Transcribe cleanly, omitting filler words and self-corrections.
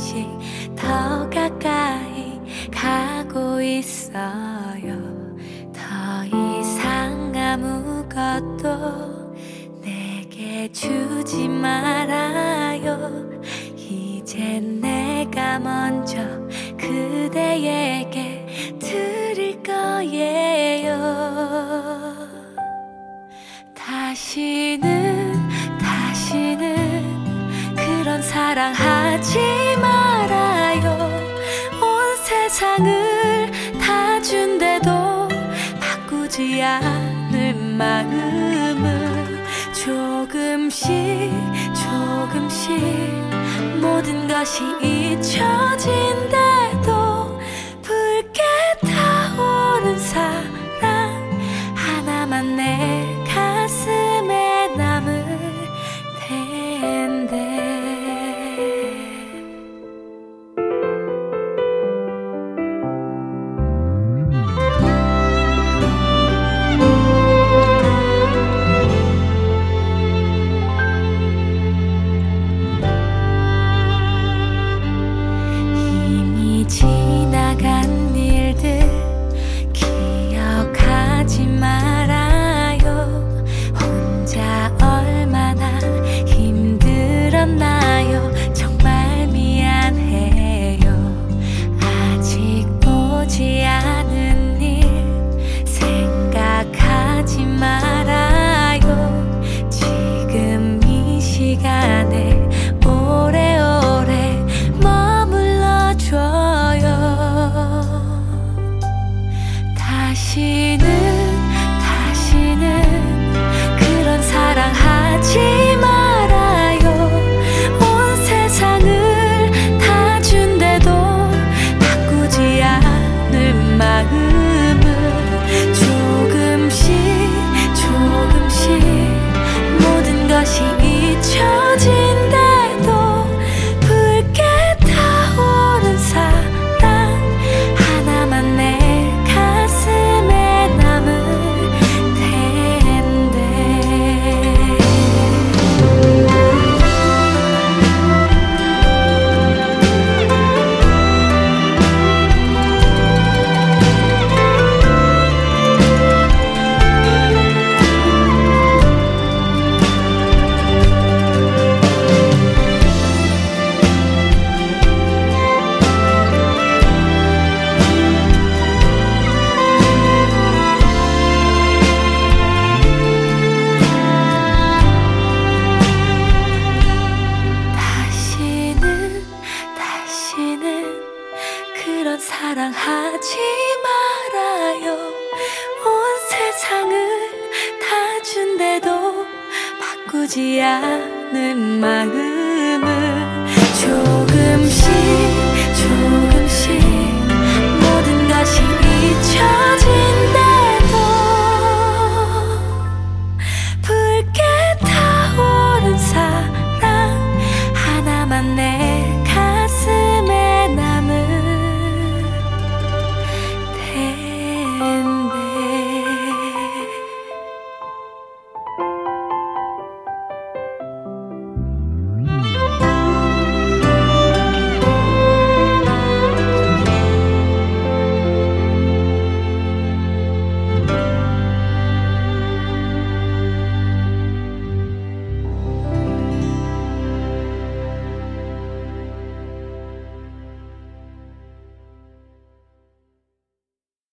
조금씩 더 가까이 가고 있어요. 더 이상 아무것도 내게 주지 말아요. 이젠 내가 먼저 그대에게 드릴 거예요. 다시는 그런 사랑하지 말아요. 온 세상을 다 준대도 바꾸지 않을 마음을 조금씩 모든 것이 잊혀진대도 붉게 타오른 사랑 하나만 내 가슴에 남을 텐데. 이미 지나간 일들 기억하지 말아요. 혼자 얼마나 힘들었나요. 정말 미안해요. 아직 오지 않은 일 생각하지 말아요. 지금 이 시간에 오래오래 머물러줘요. 다시는 그런 사랑하지 말아요. 온 세상을 다 준대도 바꾸지 않을 마음을 조금씩 모든 것이 잊혀진대도 붉게 타오른 사랑 하나만 내 가슴에 남을 텐데. 다시는 그런 사랑하지 말아요. 온 세상을 다 준대도 바꾸지 않을 마음